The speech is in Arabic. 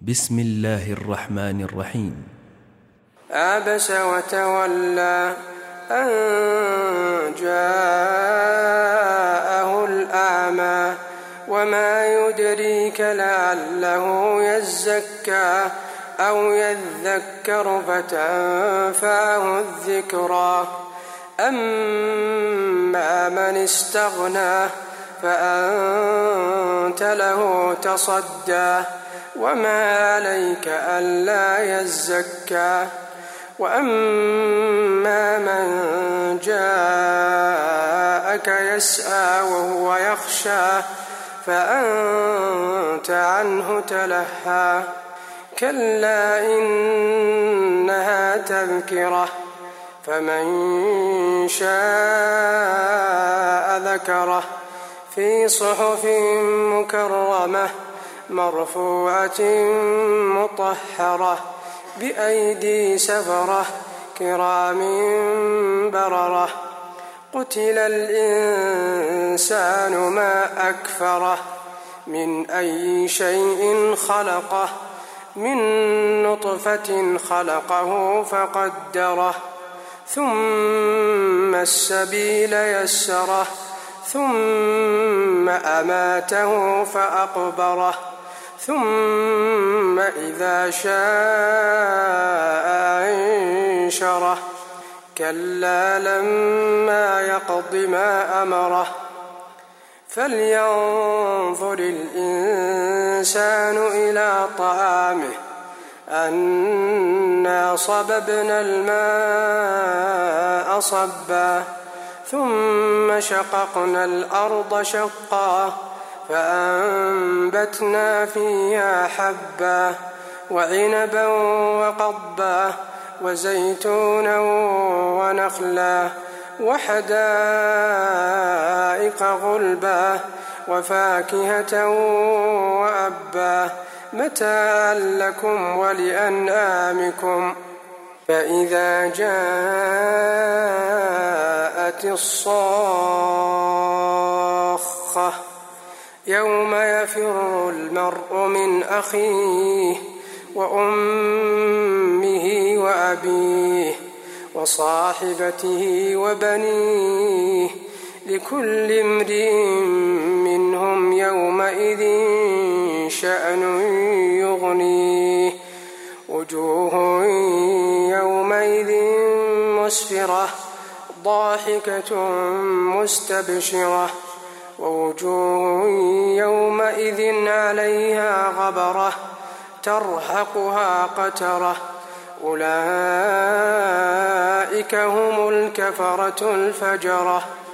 بسم الله الرحمن الرحيم. عبس وتولى أن جاءه الأعمى وما يدريك لعله يزكى أو يذكر فتنفعه الذكرى أما من استغنى فأنت له تصدى وما عليك ألا يزكى وأما من جاءك يسعى وهو يخشى فأنت عنه تلهى كلا إنها تذكرة فمن شاء ذكره في صحف مكرمة مرفوعة مطهرة بأيدي سفرة كرام بررة قتل الإنسان ما أكفره من أي شيء خلقه من نطفة خلقه فقدره ثم السبيل يسره ثم أماته فأقبره ثم إذا شاء أنشره كلا لما يقض ما أمره فلينظر الإنسان إلى طعامه أنا صببنا الماء صبا ثم شققنا الأرض شقا فأنبتنا فيها حبا وعنبا وقضبا وزيتونا ونخلا وحدائق غلبا وفاكهة وأبا متاعا لكم ولأنعامكم فإذا جاءت الصاخة يوم يفر المرء من أخيه وأمه وأبيه وصاحبته وبنيه لكل امرئ منهم يومئذ شأن يغنيه وجوه يومئذ مسفرة ضاحكة مستبشرة ووجوه يومئذ عليها غبرة ترهقها قترة أولئك هم الكفرة الفجرة.